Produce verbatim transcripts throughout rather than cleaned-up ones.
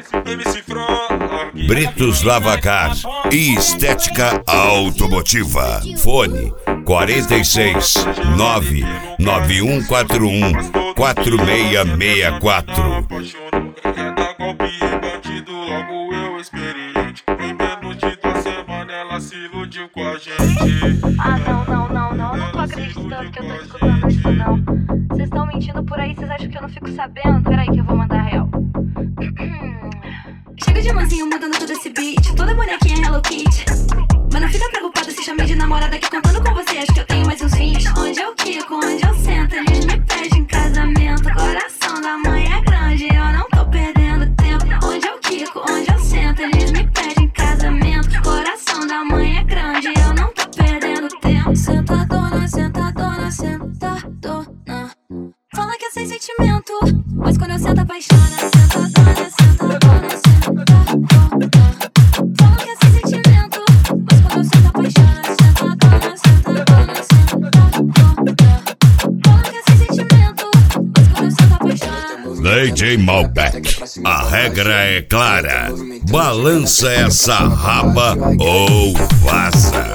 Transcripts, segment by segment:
M C Frog, Britos Lavacar e Estética Automotiva. Fone quarenta e seis, nove nove um quatro um, quatro seis seis quatro. é da golpe e bandido, logo eu experiente. Em menos de duas semanas ela se iludiu com a gente. Ah, não, não, não, não, não tô acreditando que eu tô escutando isso, não. Vocês estão mentindo por aí, vocês acham que eu não fico sabendo? Peraí que eu vou mandar real. Chega de mansinho mudando todo esse beat, toda bonequinha Hello Kitty. Mas não fica preocupada se chamei de namorada que contando com você acho que eu tenho mais uns vinte. Onde eu quico, onde eu sento, eles me pedem em casamento. Coração da mãe é grande, eu não tô perdendo tempo. Onde eu quico, onde eu sento, eles me pedem em casamento. Coração da mãe é grande, eu não tô perdendo tempo. Sentadona, sentadona, sentadona. Fala que é sem sentimento, mas quando eu sento apaixona. Sentadona, sentadona, sentadona. Fala que é sem sentimento, mas quando eu sento apaixona. Sentadona, sentadona, sentadona. Fala que é sem sentimento, mas quando eu sento apaixona. D J Malbec, a regra é clara. Balança essa raba ou vaza.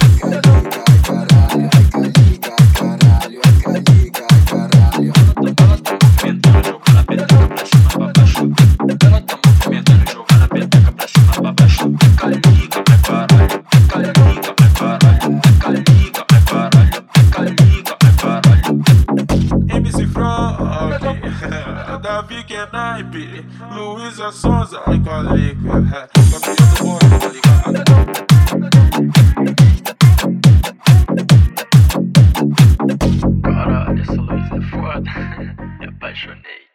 M C Frog, Davi que é naipe, Luísa Sonza, ai calico, campeão do mundo, tá ligado? Caralho, essa Luísa é foda. Me apaixonei.